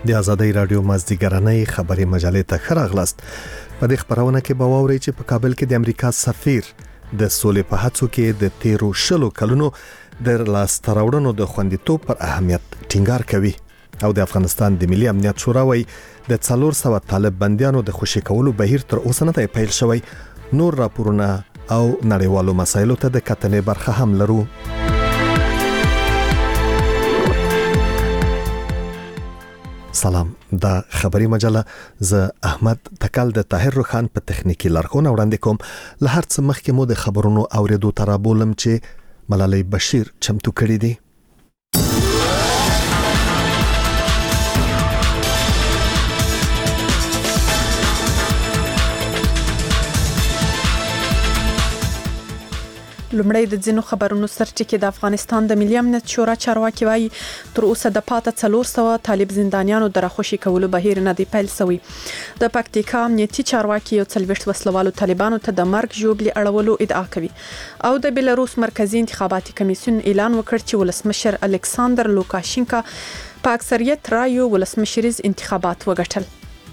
د ازادۍ رادیو مازدیګرنۍ خبري مجلې ته ښه راغلاست. په دې خبرونه کې به واورئ چې په کابل کې د امریکا سفیر د سولې په هڅو کې د 13 کلونو د لاسته راوړنو د خوندیتوب پر اهمیت ټینګار کوي او د افغانستان د ملي امنیت شورا وایي د 400 طالب بنديانو د خوشي کولو بهیر تر اوسه نه پیل شوی. نور راپورونه او نړیوالو مسایلو ته د کتنې برخه هم لرو. سلام، دا خبري مجله ز احمد تکل د طاهر روخان په تخنیکی لارښوونه وړاندې کوم. له هر څه مخکې مو د خبرونو اوریدو ترابولم چې ملالۍ بشیر چمتو کړی دی. لومړی د ځینو خبرونو سرټکی د افغانستان د ملي امنیت شورا چارواکي وایي تر اوسه د پاته 400 طالب زندانیانو د راخوشي کولو بهیر نه دی پیل شوی. د پکتیکا امنیتي چارواکي یو 40 وسلوالو طالبانو ته د مرګ ژوبلي اړولو ادعا کوي او د بلاروس مرکزی انتخاباتي کمیسیون اعلان وکړ چې ولسمشر الکساندر لوکاشینکا په اکثریت رایو ولسمشریز انتخابات وګټل.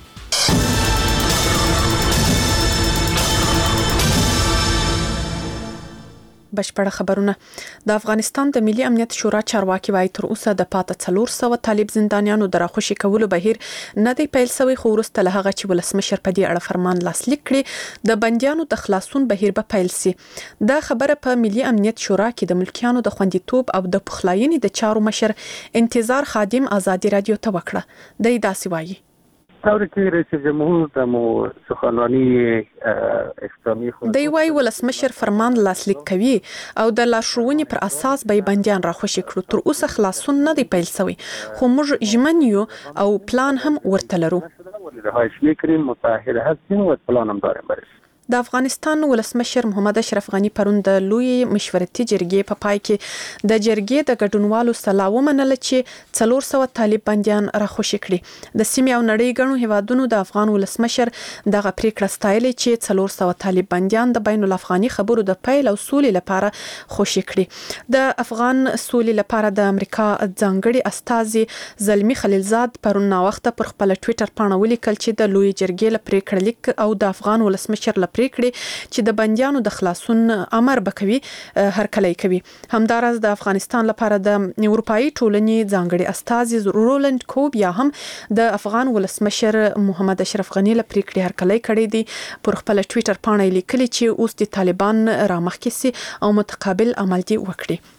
بشپړ خبرونه. د افغانستان د ملي امنیت شورا چارواکي وایي تر اوسه د پاته 400 طالب زندانیانو د راخوشي کولو بهیر نه دی پیل شوی، خو وروسته له هغه چې ولسمشر په دې اړه فرمان لاسلیک کړي د بنديانو د خلاصون بهیر به پیل شي. دا خبره په ملي امنیت شورا کې د ملکیانو د خوندیتوب او د پخلاینې د چارو مشر انتظار خادم ازادي رادیو ته وکړه. د داسې وایي تاریخي رئیس جمهور د مو سخنرانی اسلامي خو دی وایي ولسمشر فرمان لاسلیک کوي او د لارښوونې پر اساس به بنديان راخوشي کړو. تر اوسه خلاصون نه دی پیل شوی، خو موږ ژمن یو او پلان هم ورته لرو. رهایش می‌کنیم، متأهل هستیم و پلان هم داریم برش. د افغانستان ولسمشر محمد اشرف غنی پرون د لوی مشورتي جرګې په پای کې د جرګې د ګډونوالو سلاو منل چې 400 طالب بنديان راخوشي کړي. د سیمې او نړۍ ګڼو هیوادونو د افغان ولسمشر دغه پریکړه ستایلې چې 400 طالب بنديان د بین الافغاني خبرو د پیل او سولې لپاره خوشي کړي. د افغان سولې لپاره د امریکا ځانګړي استازي زلمی خلیلزاد پرون وخت پر خپل ټوئیټر باندې ولیکل چې د لوی جرګې لپاره پریکړه لیک او د افغان ولسمشر لپاره پریکړې چې د بنديانو د خلاصون امر بکوي هرکلی کوي. همدارس د افغانستان لپاره د اروپאי ټولنې ځانګړي استازي رولند کوب یا هم د افغان ولسمشر محمد اشرف غنی لپاره پریکړې هرکلی کړې دي. پر خپل ټوئیټر باندې لیکلي چې اوس د طالبان رامخکې سي او متقابل عمل دي وکړي.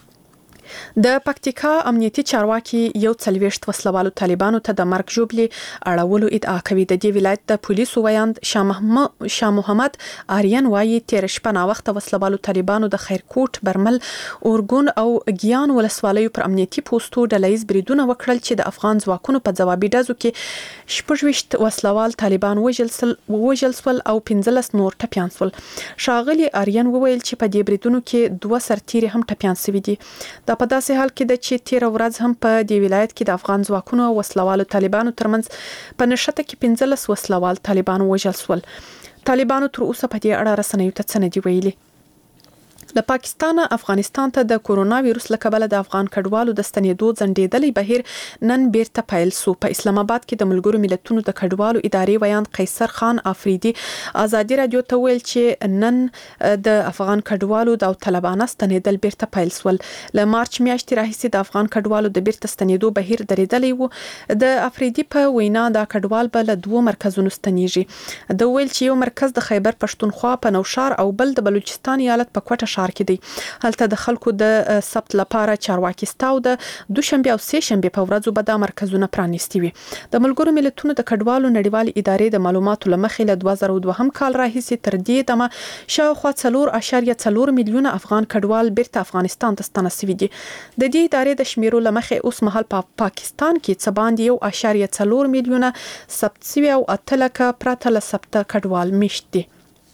د پکتیکا امنیتي چارواکي یو 40 وسلوالو طالبانو ته د مرګ ژوبلي اړولو ادعا کوي. د دې ولایت د پولیسو ویاند شاه محمد آریان وایي 13 وخت وسلوالو طالبانو د خیرکوټ، برمل، اورګون او ګیان ولسوالیو پر امنیتي پوسټو ډلهیز بریدونه وکړل چې د افغان ځواکونو په ځوابي ډزو کې 26 وسلوال طالبان وژل سول او 15 نور ټپيان سول. ښاغلي آریان وویل چې په دې بریدونو کې 2 سرتیري هم ټپيان شوي دي. په داسې حال کې د چې 13 ورځ هم په دې ولایت کې د افغان ځواکونو او وسلوالو طالبانو ترمنځ په نشته کې 15 وسلوال طالبان وژل شول. طالبانو تر اوسه په دې اړه رسنیو ته څه نه دي ویلي. له پاکستان افغانستان ته د کورونا وایروس له کبله د افغان کډوالو د ستنېدو ځنډېدلې بهیر نن بیرته پیل شو. په اسلام آباد کې د ملګرو ملتونو د کډوالو ادارې ویاند قیصر خان افریدي ازادي رادیو ته ویل چې نن د افغان کډوالو د طالبانو ستنېدل بیرته پیل شول. له مارچ میاشتې راهیسې د افغان کډوالو د بیرته ستنېدو بهیر درېدلی و. د افریدي په وینا د کډوال په له 2 مرکزونو ستنېږي. د ویل چې یو مرکز د خیبر پښتونخوا په نوشار او بل د بلوچستان ایالت په کوټه شهر کې دی. هلته د خلکو د سبت لپاره چارواکي ستاو د دوشنبه او سه شنبه په ورځو به د مرکزونه پرانیستي وي. د ملګرو ملتونو د کډوالو نړیوال ادارې د معلوماتو لمخې له 2002 کال راهیسې تر دې دمه شاوخوا 4.4 میلیونه افغان کډوال بیرته افغانستان ته ستانه شوي دي. د دې ادارې د شمیرو لمخې اوس مهال په پاکستان کې څه باندې 1.4 میلیونه ثبت شوي او 8 لکه پراته له ثبت کډوال میشت دي.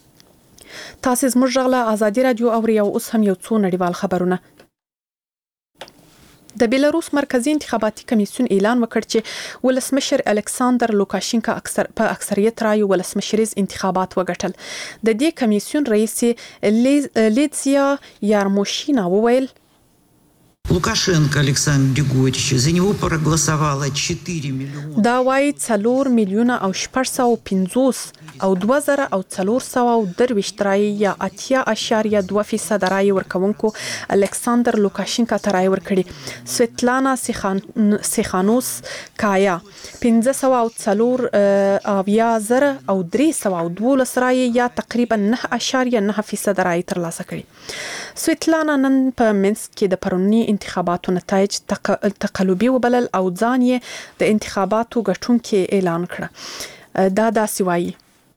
تاسو زموږ غلا ازادي رادیو او اوس هم یو څو نړیوال خبرونه. د بلاروس مرکزی انتخاباتي کمیسیون اعلان وکړ چې ولسمشر الکساندر لوکاشینکا په اکثریت رایو ولسمشریز انتخابات وګټل. د دې کمیسیون رئیس لیدزیا یارموشینا وویل Лукашенко Александр Григорьевич, за него проголосовало 4 миллиона. دا وایي 4 میلیونه او 650 او 2423 رای یا 8.2% رای ورکونکو الکساندر لوکاشینکا ته رای ورکړي. سویتلانا سیخانوس کایا 504 او 312 رای یا تقریبا 9.9% رای ترلاسه کړي. سویتلانا نن په منسک کې د پرونی انتخاباتو نتایج تقلبي وبلل او ځان یې د انتخاباتو ګټونکي اعلان کړ. دا داسې وایي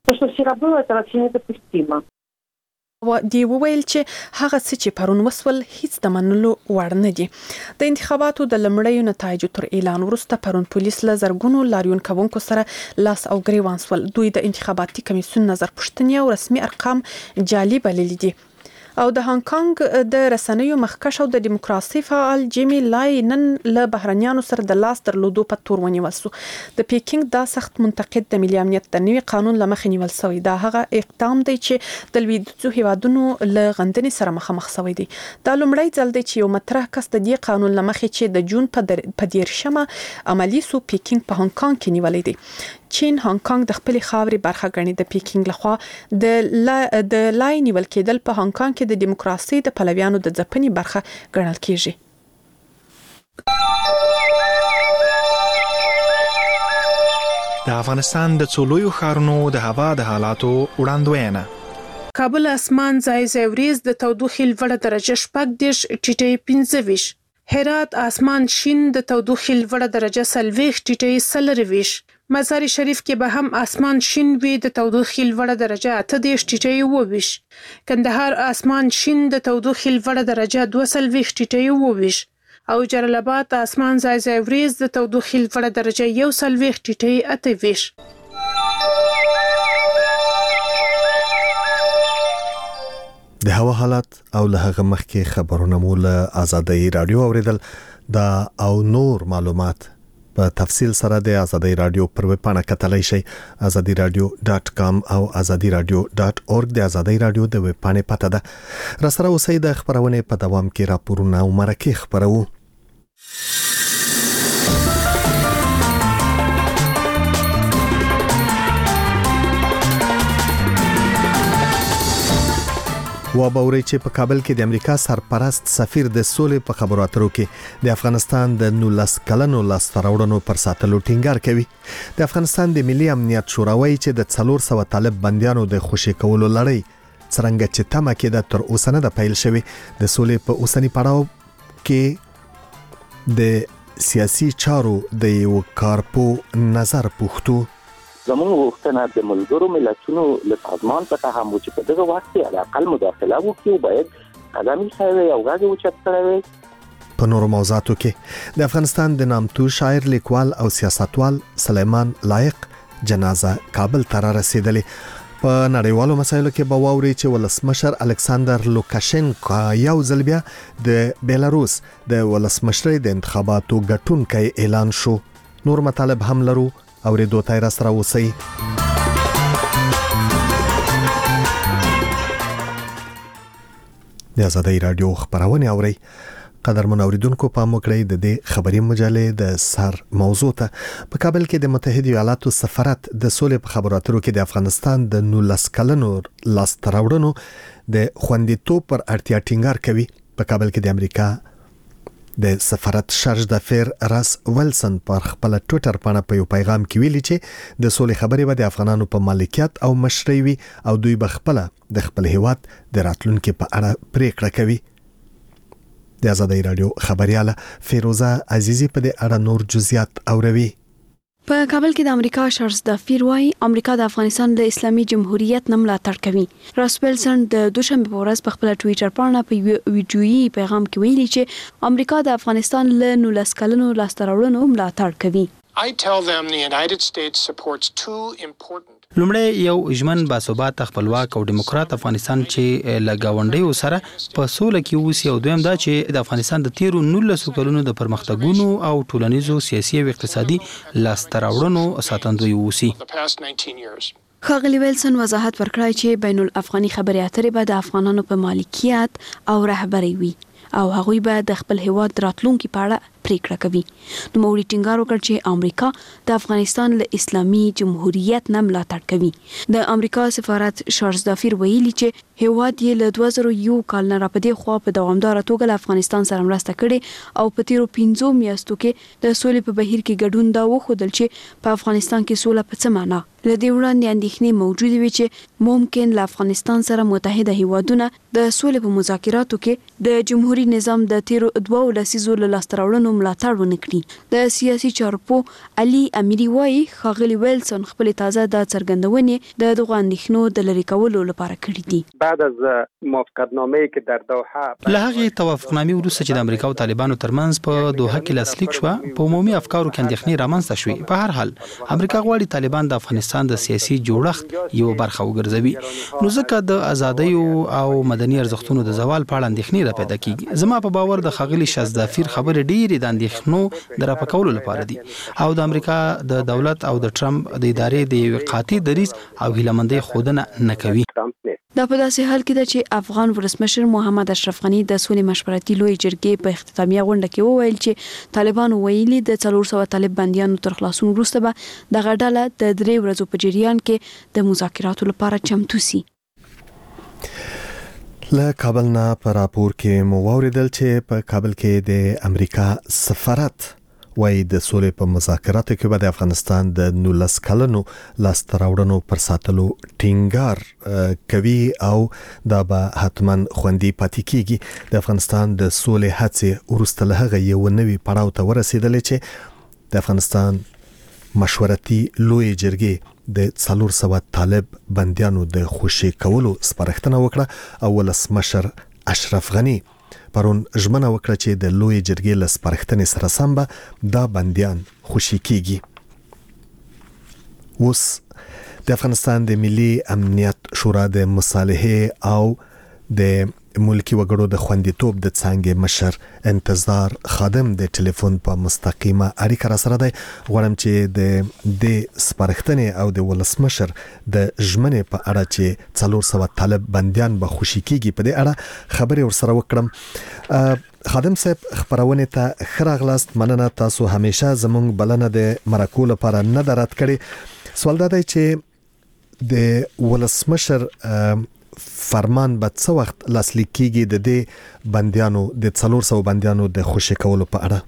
دی وویل چې هغه څه چې پرون وسول هیڅ د منلو وړ نه دي. د انتخاباتو د لمړیو نتایجو تر اعلان وروسته پرون پولیس له زرګونو لاریون کوونکو سره لاس او ګریوان سول. دوی د انتخاباتي کمیسیون نظر پوښتنې او رسمي ارقام جعلي بللي دي. او د هانګ کانګ د رسنیو مخکښ او د دیموکراسي فعال جیمی لای نن له بهرنیانو سره د لاس درلودو په تور ونیول شو. د پیکینګ دا سخت منتقد د ملي امنیت د نوي قانون له مخې نیول شوی. دا هغه اقدام دی چې د لویدیځو هیوادونو له غندنې سره مخامخ شوی دی. دا لومړی ځل دی چې یو مطرح کس د دې قانون له مخې چې د جون په 13 عملی سو پیکینګ په هانګ کانګ کې نیولې دی. چین هانګ کانګ د خپل خاوري برخه ګڼي. د پیکینګ لخوا د لای نیول کېدل په هانګ کانګ کې د دیموکراسي د پلویانو د ځپنې برخه ګڼل کېږي. د افغانستان د څولویو ښارونو د هوا د حالاتو وړاندوینه. کابل اسمان ځای وریځ د تودوخې لوړه درجه 10 ټیټې 25. هرات اسمان شین د تودوخې لوړه درجه 40 ټیټې 24. مزار شریف کې به هم اسمان شین وي د تودوخې لوړه درجه 8 ټیټې 22. کندهار اسمان شین د تودوخې لوړه درجه 22 ټیټې 22. او جلال آباد اسمان ځای وریځ د تودوخې لوړه درجه 21 ټیټې 28. د هوا حالات او له هغه مخکې خبرونه مو له آزادۍ رادیو اوریدل. دا او نور معلومات په تفصیل سره د آزادۍ رادیو پر ویب پاڼه کتلای شئ. azadiradio.com او azadiradio.org د آزادۍ رادیو د ویب پاڼې پته ده. را سره اوسئ. د خبرونه په دوام کې راپورونه او مرکه خبرو. و باوري چې په کابل کې د امریکا سرپرست سفیر د سولې په خبرو اترو کې د افغانستان د 19 کلنو لاستراوړنو پر ساتلو ټینګار کوي. د افغانستان د ملي امنیت شورا وایي چې د 400 طالب بنديانو د خوشي کولو لړۍ څنګه چې تمه کې د تر اوسه نه د پیل شوی. د سولې په اوسنی پړاو کې د سیاسي چارو د یو کارپو نظر پوښتو. زموږ وختونه د ملګرو ملتونو له سازمان څخه هم چې په دغه وخت کې علاقل مداخله وکړي باید قدمي شوی او غاګه وچت کړي. په نورو موضوعاتو کې د افغانستان د نامتو شاعر لیکوال او سیاستوال سلیمان لایق جنازه کابل ته رسیدلې. په نړیوالو مسایلو کې به واوري چې ولسمشر الکساندر لوکاشینکا یو ځل بیا د بیلاروس د ولسمشرۍ د انتخاباتو ګټونکی اعلان شو. نور مطالب هم لرو او ریدو تای را سره اوسئ. د آزادۍ رادیو خبرونه اورئ. قدرمن اوریدونکو پام وکړئ د دې خبري مجلې د سر موضوع ته. په کابل کې د متحده ایالاتو سفارت د سولې په خبرو اترو کې د افغانستان د 19 کلنو لاستراوړنو د خوندیتوب پر اړتیا ټینګار کوي. په کابل کې د امریکا د سفارت شارج د فیر راس ویلسن پر خپل ټوئیټر باندې په یو پیغام کې ویلي چې د سولې خبرې به د افغانانو په مالکیت او مشرۍ وي او دوی به خپل د خپل هیواد د راتلونکو په اړه پریکړه کوي. د آزادۍ رادیو خبرياله فیروزه عزیزی په دې اړه نور جزئیات اوروي. په کابل کې د امریکا شارج د فیر وايي امریکا د افغانستان د اسلامي جمهوریت نه ملاتړ کوي. راس ویلسن د دوشنبه په ورځ په خپل ټوئیټر باندې په ویډیويي پیغام کې ویلي چې امریکا د افغانستان له 19 کلنو لاستراوړنو ملاتړ کوي. I tell them the United States supports two important لومړی یو ژمن باثبات خپلواک او دیموکرات افغانستان چې لګاونډیو سره په سوله کې اوسي او دویم دا چې د افغانستان د 13 کلونو د پرمختګونو او ټولنیزو سیاسي او اقتصادي لاستراوړنو ساتندوی اوسي. ښاغلي ویلسن وضاحت ورکړی چې بین الافغاني خبري اترې به د افغانانو په مالکیت او رهبري وي او هغوی به د خپل هیواد راتلونکي په اړه پریکړه کوي. نو موري ټینګار وکړ چې امریکا د افغانستان له اسلامي جمهوریت نه ملاتړ کوي. د امریکا سفارت شارلز دافیر ویلي چې هیواد یې له 2001 کال نه راپدې خو په دوامدار توګه له افغانستان سره مرسته کړې او په تیرو 15 میاشتو کې د سولې په بهیر کې ګډون دا وښودل چې په افغانستان کې سوله په څه معنا لدې وړاندې اندېښنې موجوده وي چې ممکن له افغانستان سره متحده هیوادونه د سولې په مذاکراتو کې د جمهوریت نظام د تیرو 2 لسیزو له لاسته راوړنو ملاتړ ونه کړي. د سیاسي چارو په علي امیری وايي ښاغلي ویلسون خپل تازه د څرګندونې د دغه اندېښنو د لرې کولو لپاره کړې دي. بعد از موافقتنامه‌ای که در دوحه له هغه توافقنامې وروسته چې د امریکا او طالبانو ترمنځ په دوحه کې لاسلیک شو په عمومي افکارو کې اندېښنې رامنځته شوې. په هر حال امریکا غواړي طالبان د افغانستان د سیاسي جوړښت یو برخه وګرځوي. نو ځکه د ازادۍ او مدني ارزښتونو د زوال په اړه اندېښنې را پیدا کیږي. زما په باور د ښاغلي شازدافیر خبرې ډېرې د اندېښنو د راپکولو لپاره دي او د امریکا د دولت او د ټرمپ د ادارې د قاطع دریځ او هیلمندۍ خودنه نه کوي. دا په داسې حال کې ده چې افغان ولسمشر محمد اشرف غنی د سولې مشورتي لوی جرګې په اختتامیه غونډه کې وویل چې طالبانو ویلي د 400 طالب بنديانو تر خلاصون وروسته به دغه ډله د 3 ورځو په جریان کې د مذاکراتو لپاره چمتو سي. له کابل نه پر راپور کې مو واوریدل چې په کابل کې د امریکا سفارت وای د سولې په مذاکراتو کې به د افغانستان د 19 کلنو لاسته راوړنو پر ساتلو ټینګار کوي او دا به حتما خوندي پاتې کیږي. د افغانستان د سولې هڅې ورسته له هغه یو نوي پړاو ته ورسېدل چې د افغانستان مشورتي لوی جرګې د 400 طالب بنديانو د خوشي کولو سپارښتنه وکړه او ولسمشر اشرف غنی پرون ژمنه وکړه چې د لوی جرګې له سپارښتنې سره سم به دا بنديان خوشي کیږي. اوس د افغانستان د ملي امنیت شورا د مصالحې او د ملکی وګړو د خوندیتوب د څنګه مشر انتظار خادم د ټلیفون په مستقیمه اړیکه را سره دی. غواړم چې د سپارښتنې او د ولسمشر د ژمنې په اړه چې 400 طالب بنديان به خوشي کیږي په دې اړه خبرې ورسره وکړم. خادم صاحب خبرونه ته خراغلاست. مننه، تاسو همیشه زموږ بلنه د مرکو لپاره نه درات کړي. سوال دا دی چې د ولسمشر فرمان به څه وخت لاسلیک کیږي د دې بنديانو د 400 بنديانو د خوشي کولو په اړه؟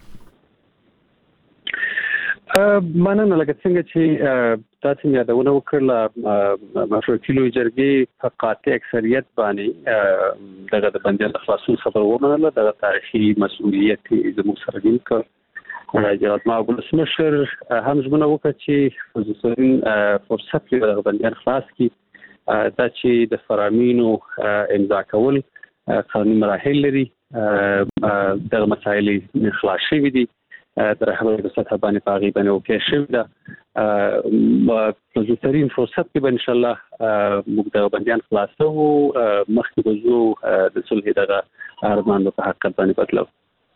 مننه. لکه څنګه چې تاسو یادونه وکړه مشورتي لوی جرګې په قاطع اکثریت باندې دغه د بنديانو خلاصون خبر ومنله. دغه تاریخي مسؤلیت زموږ سره دی که جناب معالي ولسمشر هم ژمنه وکړه چې خصوصي فرصت کې دغه بنديان خلاص کی. دا چې د فرامینو امضا کول قانوني مراحل لري. دغه مسایل خلاص شوي دي در هغه په سطح باندې پاغي باندې وکړي شوی دا په زوترین فرصت کې به ان شاء الله موږ د بنديان خلاصو مخکې وځو د صلح دغه ارمان په حقیقت باندې بدلو.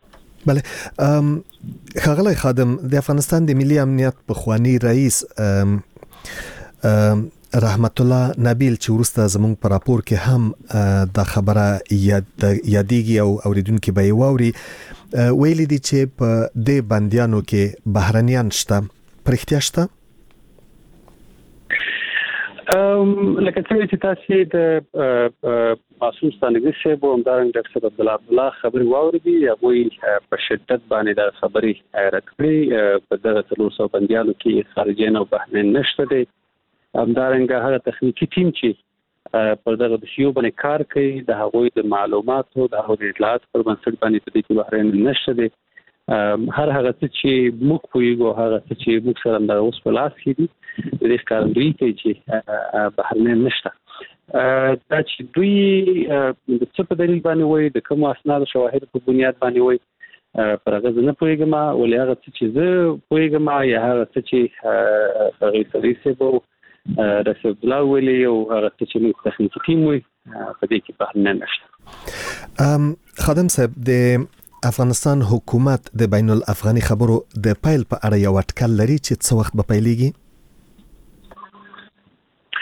بله خغلی خادم، د افغانستان د ملي امنیت پخوانی رئیس رحمت الله نبیل چې ورسته زموږ په راپور کې هم دا خبره یادېږي او اوریدونکو به یې واوري، ویلي دي چې په دې بنديانو کې بهرنیان شته. پرختیا شته؟ لکه څنګه چې تاسو د معصوم ستانګي صاحب او همدارنګه ډاکټر عبدالله خبري واوریدي، هغه په شدت باندې دا خبري رد کړې. په دغه 400 بنديانو کې خارجین او بهرنیان نشته دي. همدارنګه هغه تخنیکی ټیم چې پر دغه بشیو باندې کار کوي د هغوی د معلوماتو د هغوی د اطلاعات پر بنسټ باندې په دې کې بهرنیان نشته دي. هر هغه چې موږ پوهیږو، هغه چې موږ سره د اوس په لاس کې دي، د دې ښکارندویي کوي چې بهرنیان نشته. دا چې دوی د څه په دلیل باندې وایي، د کوم اسناد شواهد په بنیاد باندې وایي، پر هغه زه نه پوهیږم. ولې هغه څه چې زه پوهیږم یا هغه څه چې هغه رئیس صاحب رسول الله ویلي او هغه چې موږ تخنیکی ټیم وي، په دې کې بهرنیان نشته. خادم صاحب، د افغانستان حکومت د بین الافغاني خبرو د پیل په اړه یو اټکل لري چې څه وخت به پیلېږي؟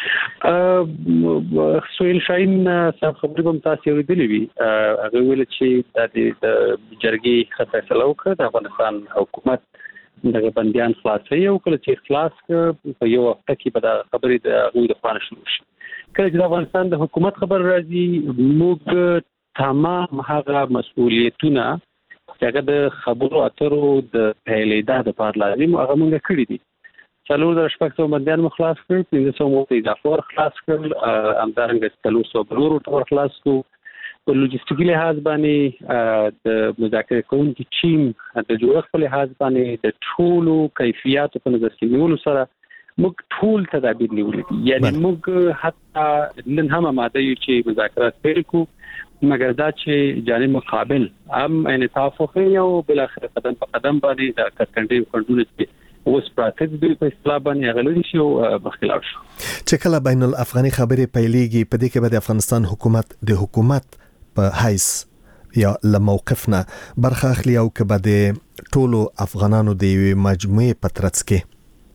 سویل شاهین صاحب خبرې هم تاسو اوریدلې وي هغه ویل چې د جرګې فیصله وکړه د افغانستان حکومت دغه بنديان خلاصي او کله چې خلاص په یو وخت کې به د خبرې د غوډه خوانه شروع شي کله چې د افغانستان د حکومت خبر راځي موږ تمام هغه مسؤلیتونه چې د خبرو اترو د پیلېدا د پار لازم هغه موږ کړی دي څلور د شپږ بنديان مخلاص کړ 300 مو ته اضافه خلاص کړل همدارنګه 300 بلورو ټول خلاص کو په لوجستیکي لحاظ باندې د مذاکره کوونکي ټیم د جوړښت په لحاظ باندې د ټولو کیفیتو په نظر کې نیولو سره موږ ټول تدابیر نیولې یعنی موږ حتی نن هم ماده یو چې مذاکرات پیل کو مګر دا چې جانب مقابل هم انعطاف وکړي او بل اخر قدم په قدم باندې د کټنډي کډونه چې اوس پراکټ دی په اصطلاح باندې غلطي شو بخلاف شو چې کله بین الافغاني خبرې پیلېږي په دې کې به د افغانستان حکومت د حکومت په حیث یا له موقفنا برخه اخلي او که به د ټولو افغانانو د یوې مجموعې په ترڅ کې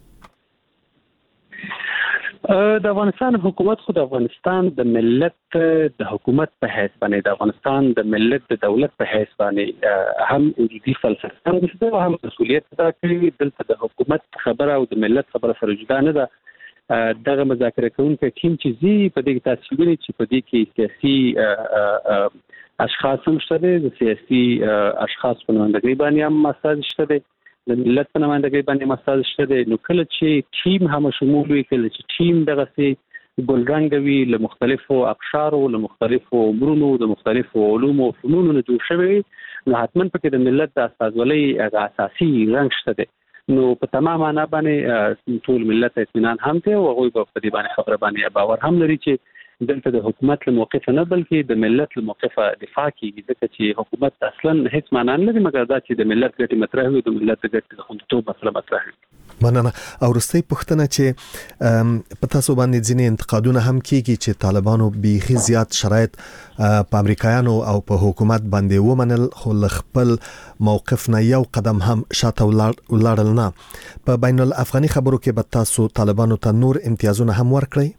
د افغانستان حکومت خو د افغانستان د ملت د حکومت په حیث باندې د افغانستان د ملت د دولت په حیث باندې هم وجودي فلسفه هم هم مسؤلیت ادا کوي دلته د حکومت خبره او د ملت خبره سره جدا نه ده دغه مذاکره کوونکي ټیم چې زی په دې تاسو ویلي چې په دې کې سیاسي اشخاص هم شته د سیاسي اشخاص په نمائندګۍ باندې هم مساج شته د ملت په نمائندګۍ باندې مساج شته نو کله چې ټیم هم شمول وي کله چې ټیم دغه سي ګلرنګوي له مختلفو اقشارو له مختلفو عمرونو د مختلفو علومو او فنونو نه جوړ شوی نو حتما پکې د ملت د استازولۍ اساسي رنګ شته نو په تمام معنا باندې ټول ملت اطمینان هم ته او هغه په دې باندې خبره باندې باور هم لري چې دلته د حکومت له موقف نه بلکې د ملت له موقف دفاع کوي ځکه چې حکومت اصلا هیڅ معنا نه لري مګر دا چې د ملت ګټې مطرح وي د ملت ګټې د خوندیتوب مسله مطرح وي مننه او وروستۍ پوښتنه چې په تاسو باندې ځینې انتقادونه هم کیږي چې طالبانو بیخي زیات شرایط په امریکایانو او په حکومت باندې ومنل خو خپل موقف نه یو قدم هم شاته ولاړل نه په بین الافغاني خبرو کې به تاسو طالبانو ته نور امتیازونه هم ورکړئ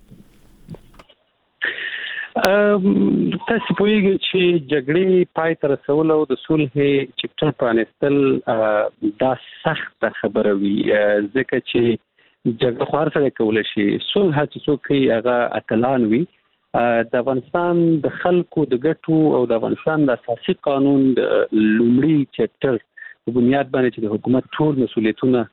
تاسو پوهیږئ چې جګړې پای ته رسول او د صلح چپټر پرانستل دا سخت خبره وي ځکه چې جګړه خو هر څه کولای شي صلح چې څوک یې هغه اتلان وي د افغانستان د خلکو د ګټو او د افغانستان د اساسي قانون لومړی چپټر په بنیاد باندې چې د حکومت ټول مسؤلیتونه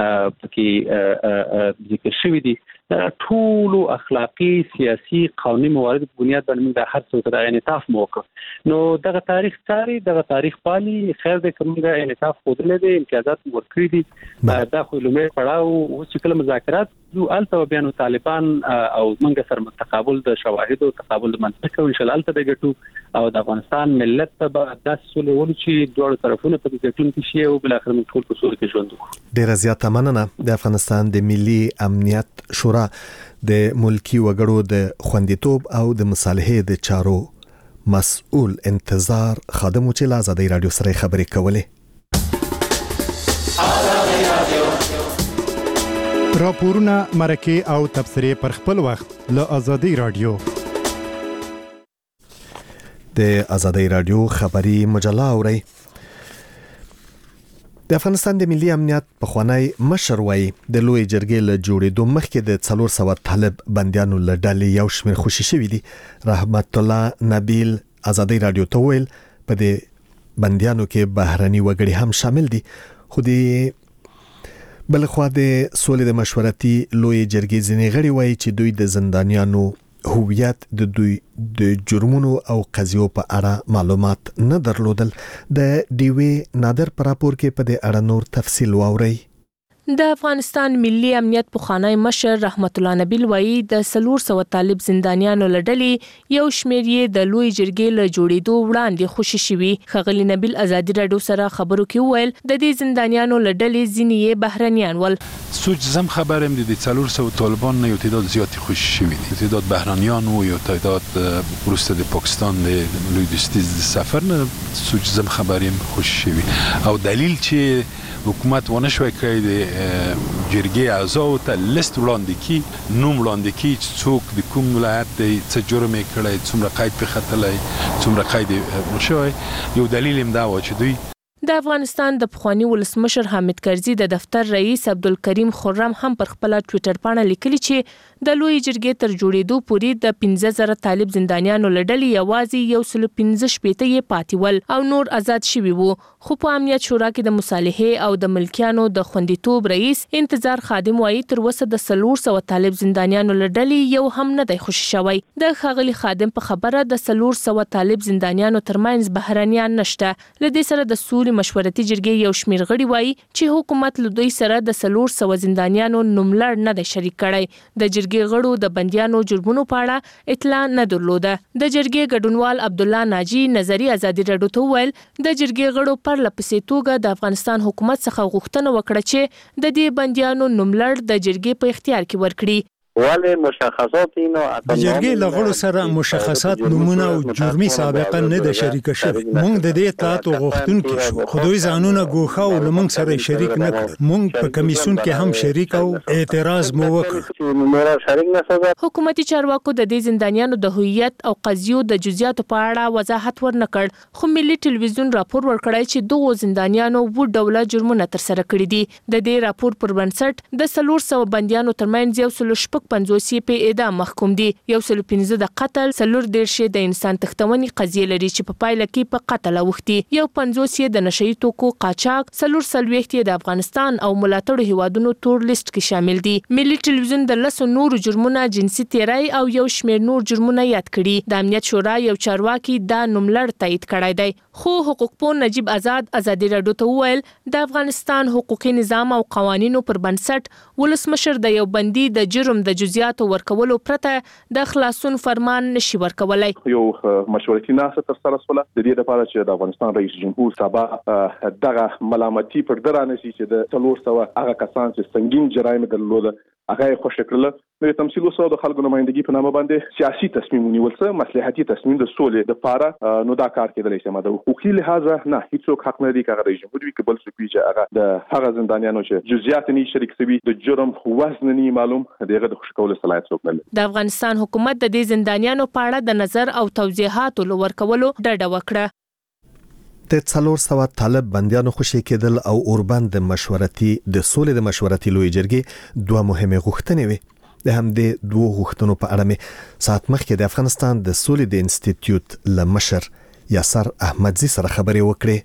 پکې ذکر شوی دي ټول اخلاقی سیاسي قانوني موارد په بنیاد باندې د هر څه د انعطاف موقع نو دغه تاریخ ساري دغه تاریخ پالي خیر د کومه انعطاف خودلې دي امتیازات ورکړي دي دا خو لومړی پړاو او چې کله مذاکرات یو الته بیان طالبان او منګ سره متقابل د شواهد او تقابل د منطق او ان شاء الله الته د ګټو او د افغانستان ملت ته د سولې چې دوه طرفونه په ګټون کې شي او بل اخر من ټول په سولې کې ژوند وکړي ډیر زیاته مننه د افغانستان د ملي امنیت شورا د ملکی وګړو د خوندیتوب او د مصالحې د چارو مسؤل انتظار خادم چې له آزادۍ رادیو سره خبرې کولې راپورونه مرکه او تبصرې پر خپل وخت له آزادۍ رادیو د آزادۍ رادیو خبری مجله اوري د افغانستان د ملي امنیت پخوانی مشر وای د لوی جرګې له جوړېدو مخکې د 400 طالب بنديانو له ډلې یو شمېر خوشي شوی دي رحمت الله نبیل آزادۍ رادیو ته ویل په دې بنديانو کې بهرني وګړي هم شامل دي خو د بلخوا د سولې د مشورتي لوی جرګې ځینې غړي وای چې دوی د زندانیانو هویت د دوی د جرمونو او قضیو په اړه معلومات نه درلودل د ډیوی نادر پر راپور کې په دې اړه نور تفصیل واوري د افغانستان ملي امنیت پخوانی مشر رحمت الله نبیل وایي د 400 طالب زندانیانو لړلې یو شمېر یې د لوی جرګې له جوړېدو وړاندې خوشي شوي خغلی نبیل آزادۍ رادیو سره خبرو کې ویل د دې زندانیانو لړلې ځینې یې بهرنیان ول سوچ زم خبرم د 400 طالبان نه یو تعداد زیاتی خوشي شوي دي تعداد بهرنیان او یو تعداد روسته د پاکستان د لوی دوستیز د سفر نه سوچ زم خبرم خوشي شوي او دلیل چې حکومت ونه شوی کړی د جرګې اعضاو ته لیست وړاندې کی، نوم وړاندې کی چې څوک د کوم ولایت دی، څه جرم یې کړی، څومره قید پې ختلی، څومره قید یې شوی. یو دلیل هم دا و چې دوی د افغانستان د پخوانی ولسمشر حامد کرزي د دفتر رئیس عبدالکریم خرم هم پر خپل ټوئیټر باندې لیکلي چې د لوی جرګې تر جوړېدو پورې د 15000 طالب زندانیانو لړلې یوازې 115 یې پاتې ول او نور آزاد شوي وو. خو په امنیت شورا کې د مصالحې او د ملکیانو د خوندیتوب رئیس انتظار خادم وایي تر اوسه د 400 طالب زندانیانو لړلې یو هم نه دی خوشی شوی. د ښاغلي خادم په خبره د 400 طالب زندانیانو ترمنځ بهرانيان نشته. لدې سره د سولې مشورتي جرګې یو شمېر غړي وایي چې حکومت له دوی سره د 400 زندانیانو نوملړ نه دی شریک کړی. د جرګې غړو د بنديانو جرمونو په اړه اطلاع نه درلوده. د جرګې ګډونوال عبد الله ناجی نظری ازادي راډیو ته ویل د جرګې غړو پر لپسې توګه د افغانستان حکومت څخه غوښتنه وکړه چې د دې بنديانو نوملړ د جرګې په اختیار کې ورکړي. ولی مشخصات اینو د جرګې له غړو سره مشخصات نمونه او جرمي سابقه نه ده شریک شوی. موږ د دې اطلاعات غوښتونکي شو، خو دوی ځانونه ګوښه او لمونږ سره شریک نه کړ. موږ په کمیسیون کې هم شریک او اعتراض مو وکړ. حکومتي چارواکو د دې زندانیانو د هویت او قضیو د جزئیاتو په اړه وضاحت ورنکړ. خو ملي ټلویزیون راپور ورکړی چې دغه زندانیانو و ډوله جرمونه تر سره کړي دي. د دې راپور پر بنسټ د 400 بنديانو ترمنځ 150 په اعدام محکوم دي. 115 د قتل، 14 د انسان تښتونې قضیه لري چې په پایله کې په قتل اوښتي. 50 د نشئی توکو قاچاق، 44 د افغانستان او ملاتړو هیوادونو تور لیست کې شامل دي. ملي ټلویزیون د 10 نور جرمونه جنسي تیری او یو شمېر نور جرمونه یاد کړي. د امنیت شورا یو چارواکي دا نوملړ تایید کړی دی. خو حقوقپوه نجیب آزاد ازادي راډیو ته ویل د افغانستان حقوقي نظام او قوانینو پر بنسټ ولسمشر د یو بندي د جرم د جزئیاتو ورکولو پرته د خلاصون فرمان نشي ورکولای. یو مشورتي ناسه تر سره سره د دې لپاره چې د افغانستان رئیس جمهور سبا دغه ملامتي پر درانه شي چې د 400 هغه کسان چې سنگین جرایم درلوده هغه خوشی کړل. نو تمثيل وسو د خلکو نمائندګي په نامه باندې سیاسي تصمیم ونیول څه مصلحتي تصمیم د سولې د لپاره نو دا کار کېدلی شي. د حقوقي لحاظ نه هیڅوک حق نه لري چې رئیس جمهور وي کبل څوک چې هغه د هغه زندانیانو چې جزئیات نه شریک شوي د جرم وزن نه معلوم دغه د خوشی کولو صلاحیت څوک نه لري. د افغانستان حکومت د دې زندانیانو په اړه د نظر او توضیحات ورکولو ډډه وکړه. د 400 طالب بنديانو خوشی کېدل او اوربند د سولې د مشورتي لوی جرګې دوه مهمه غوښتنې وي. د همدې دوه غوښتنو په اړه مې ساعت مخکې د افغانستان د سولې د انسټیټیوټ لمشر یاسر احمدزي سره خبرې وکړې.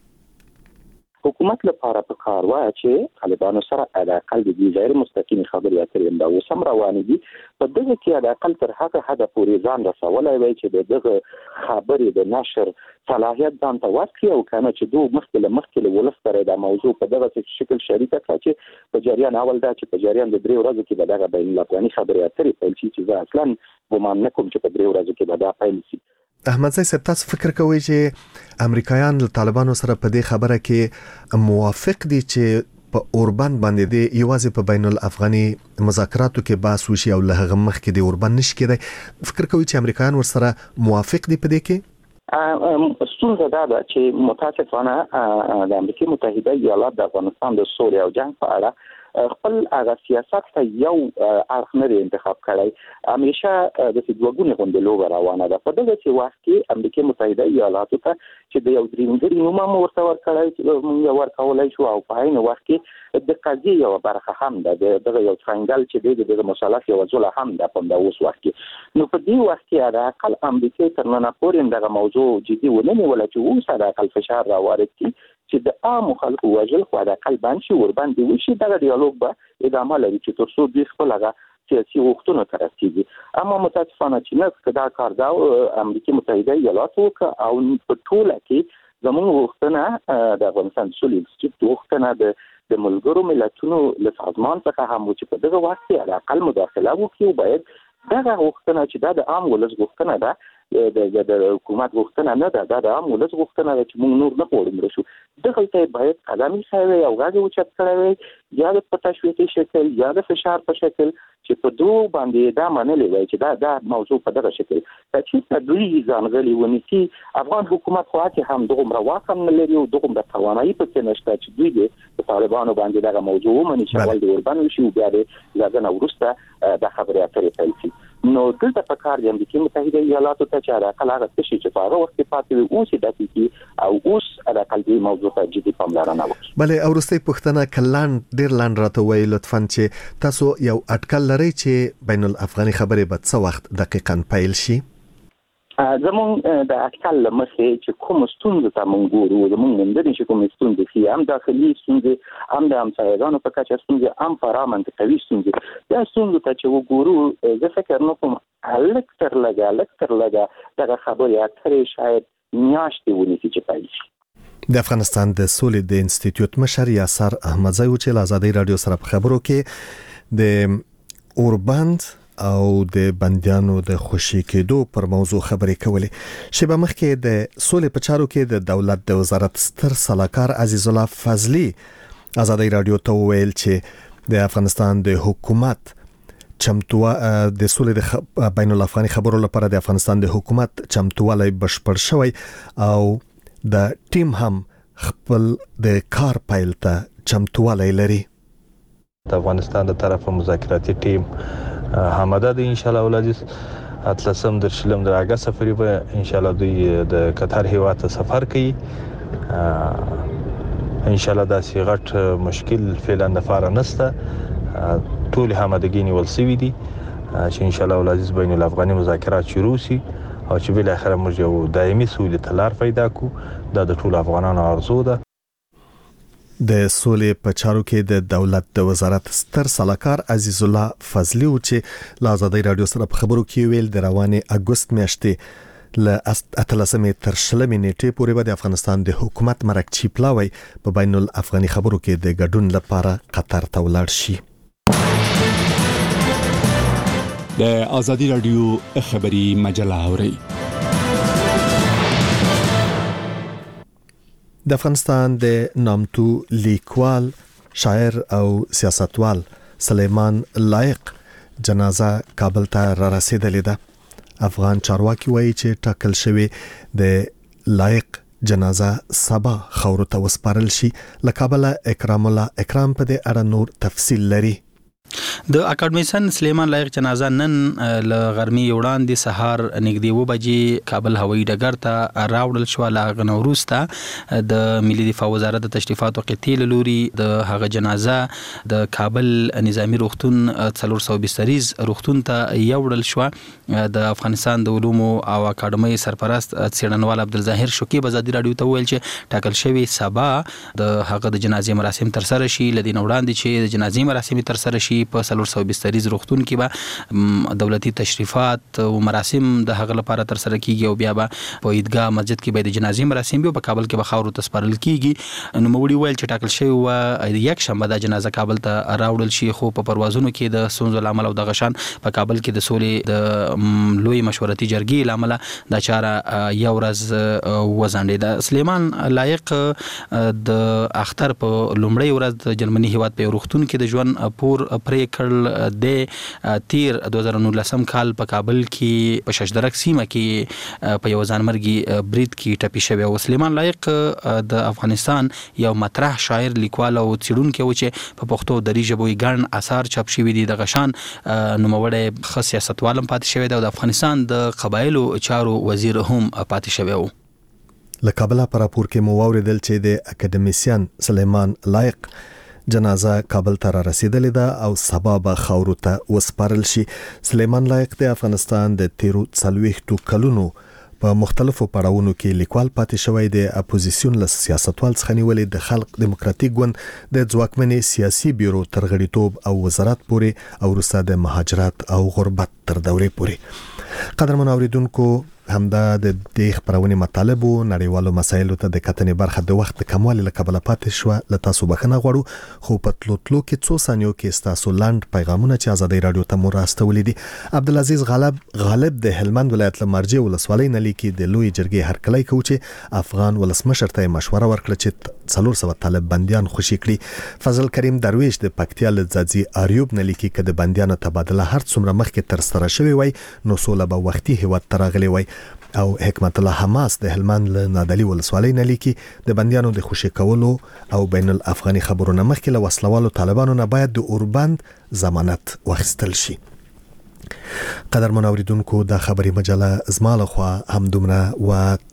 حکومت لپاره په کار وای چې طالبانو سره د اقل د غیر مستقیم خبرې اترې دا وسم روان دي. په دغه کې د اقل تر هغه حد پورې ځان رسولای وای چې دغه خبرې د نشر صلاحیت ځان ته ورکړي او کنه چې دوه مخکې ولس سره د موضوع په دغه شکل شریک کړي چې په جریان اول دا چې په جریان د 3 ورځې کې دغه بین الافغاني خبرې اترې پیل شي چې اصلا ګمان نه کوم چې په 3 ورځې کې دا پیل شي. احمدزي صاحب تاسو فکر کوئ چې امریکایان له طالبانو سره په دې خبره کې موافق دي چې په اوربند باندې د یوازې په بین الافغاني مذاکراتو کې باس وشي او له هغه مخکې د اوربند نشي کېدای؟ فکر کوئ چې امریکایان ورسره موافق دي په دې کې؟ ستونزه دا ده چې متاسفانه د امریکا متحده ایالات د افغانستان د سولې او جنگ په اړه خپل هغه سیاست ته یو اړخ نه انتخاب کړی. همیشه د دوګونې غونډې لوبه روانه ده. په دغه چې وخت کې امریکا متحده ایالاتو ته چې د یو درېمګړي نوم هم ورته ورکړی چې موږ ورکولای شو او په عین وخت کې د قضیې یو برخه هم ده دغه یو څنګه چې د مصالح یو ځله هم ده په اوس وخت کې. نو په دې وخت کې د اقل امریکا تر نن پورې دغه موضوع جدي ونه نیول چې اوس د اقل فشار راوړي چې د عام خلکو وجل خو د اقل باندې ورباندې وشي دغه ډیالوګ به ادامه لري چې تر څو د خپل هغه سیاسي وختونو تر رسیدي. اما متاسفانه چې نه کدا کار دا امریکا متحده ایالاتو او په ټوله کې زموږ وختونه د افغانستان سولې انسټیټیوټ وختونه د ملګرو ملتونو له سازمان څخه هم چې په دغه وخت کې د اقل مداخله وکړي باید دغه وختونه چې د عام ولس وختونه ده د حکومت غوښتنه نه ده، د عام ولس غوښتنه ده چې موږ نور نه غواړو شو. دغه ته باید قدمي شوی او غاړه اوچت کړی یا د تشویقي شکل یا د فشار په شکل چې په دوه باندې دا منلې وای چې دا موضوع په دغه شکل چې دوی ځانګړي ونیسي. افغان حکومت خو هڅه هم دغه واکم نه لري او دغه توانایي په نشته چې دوی د طالبانو باندې دغه موضوع ومني چې ول د اوربان شي او بیا د ځان ورسته د خبرې اترې پیل شي. نو دلته په کار د امریکا متحده ایالاتو ته چې راکړه هغه څه چې په هغه وخت کې پاتې اوس د دې او اوس راکړه دې موضوع ته جدي پاملرنه وکړي. بلې اورستي پښتنه کلان ډیر لاند راته وی لطفاً چې تاسو یو اټکل لري چې بین الافغاني خبرې به څه وخت دقیقاً پیل شي؟ زمون د اټکل لمخې چې کوم ستونزې ته مونږ ګورو زمون نندرې چې کوم ستونزې چې هم داخلي ستونزې هم د همسایګانو په کچه ستونزې هم فرامنځ کوي ستونزې دا ستونزې ته چې وګورو زه فکر نه کوم الکتر لګا دغه خبرې اترې شاید میاشتې ونیسي چې پیل شي. د افغانستان د سولې د انسټیټیوټ مشر یاسر احمدزی و چې آزادۍ رادیو سره په خبرو کې د اوربند او د بندیانو د خوشی کېدو پر موضوع خبرې کولې. شیبه مخکې د سولې په چارو کې د دولت د وزارت ستر سلاکار عزیز الله فضلی آزادۍ رادیو ته ویل چې د افغانستان د حکومت د سولې د بین الافغاني خبرو لپاره د افغانستان د حکومت چمتوالی بشپړ شوی او د ټیم هم خپل د کار پیل ته چمتوالی لري. د افغانستان د طرفه مذاکراتي ټیم همدا د ان شاء الله ولادیس اتلسم در شلم در اگست سفری به ان شاء الله دوی د قطر هیواد ته سفر کوي. ان شاء الله دا سیغت مشکل فعلا د فار نسته ټول همدګي نیول سوي دي چې ان شاء الله ولادیس بین الافغاني مذاکرات شروع شي او چې بل اخر موږ یو دایمي سولې تلار پیدا کو دا د ټول افغانانو ارزو ده. د سولې په چارو کې د دولت د وزارت ستر سلاکار عزیز الله فضلی و چې له آزادۍ رادیو سره په خبرو کې ویل د روانې اګوست میاشتې له 18 تر 20 نیټې پورې به د افغانستان د حکومت مرکچی پلاوی په بین الافغاني خبرو کې د ګډون لپاره قطر ته ولاړ شي. د آزادۍ رادیو خبری مجله اوري. د افغانستان د نامتو لیکوال، شاعر او سیاستوال سلیمان لایق جنازه کابل ته را رسیدلې ده. افغان چارواکي وایي چې ټاکل شوی د لایق جنازه سبا خاورو ته وسپارل شي. له کابل اکرام الله اکرام په دې اړه نور تفصیل لري. د اکاډمیسن سلیمان لایق جنازه نن ل غرمې وړاندې سهار نږدې 2 بجې کابل هوایي ډګر ته راوړل شو. لا غنوروسته د ملي دفاع وزارت د تشریفات او قطې لوري د هغه جنازه د کابل نظامی روغتون 420 روغتون ته یوړل شو. د افغانستان د علومو او اکاډمۍ سرپرست څېړنوال عبدالظاهر شوکیب آزادۍ رادیو ته ویل چې ټاکل شوی سبا د هغه د جنازې مراسم تر سره شي. لدین وړاندې چې د جنازې مراسم تر سره شي په 420 روغتون کې به دولتي تشریفات او مراسم د هغه لپاره تر سره کیږي او بیا به په عیدګاه مسجد کې به د جنازې مراسم په کابل کې به خاورو ته سپارل کیږي. نو موړي ویل چې ټاکل شوی و یک شنبه د جنازه کابل ته راوړل شي خو په پروازونو کې د سونزو لامل او د غشان په کابل کې د سولې د لوی مشورتي جرګې لامل د چاره یو ورځ وزنډې. سلیمان لایق د اختر په لومړی ورځ د جرمني هیواد په روغتون کې د ژوند پور پرې کړل. د تیر 2019 کال په کابل کې په ششدرک سیمه کې په یو ځانمرګي برید کې ټپي شوی او سلیمان لایق د افغانستان یو مطرح شاعر، لیکوال او څېړونکی و چې په پښتو دري ژبه ګڼ اثار چاپ شوي دي. د غشان نوموړی ښه سیاستوال هم پاتې شوی دی او د افغانستان د قبایلو چارو وزیر هم پاتې شوی و. له کابل پر راپور کې مو واوریدل چې د اکاډمیسین سلیمان لایق جنازه کابل ته را رسیدلې ده او سبا به خاورو ته وسپارل شي. سلیمان لایق د افغانستان د 13 کلونو په مختلفو پړاوونو کې لیکوال پاتې شوی دی. اپوزیسیون له سیاستوال څخه نیولې د خلق دیموکراتیک ګوند د ځواکمنې سیاسي بیورو تر غړیتوب او وزارت پورې او وروسته د مهاجرت او غربت تر دورې پورې. قدرمن اوریدونکو همدا د دې خبرونې مطالب او نړیوالو مسایلو ته د کتنې برخه د وخت کموالي له کبله پاتې شو. له تاسو بخښنه غواړو خو په تلو کې څو ثانیو کې تاسو لاند پیغامونه چې ازادي رادیو ته مو راستولې دي. عبدالعزیز غالب د هلمند ولایت له مرجع ولسوالۍ نه لیکي د لوی جرګې هرکلی کوي چې افغان ولسمشر ته مشوره ورکړه چې 400 طالب بنديان خوشي کړي. فضل کریم درویش د پکتیا له ځاځي اریوب نه لیکي چې د بنديانو تبادله هر څومره مخکې تر سره شوی وای نو سوله به وختي هیواد ترغلی وای. او حکمت الله حماس د هلمند له نادلی ولسوالۍ نه لیکي د بنديانو د خوشي کولو او بین الافغاني خبرونه مخکې له وسلوالو طالبانو نه باید د اوربند ضمانت واخیستل شي. قدر منوریدونکو د خبري مجله زما له خوا هم دومره و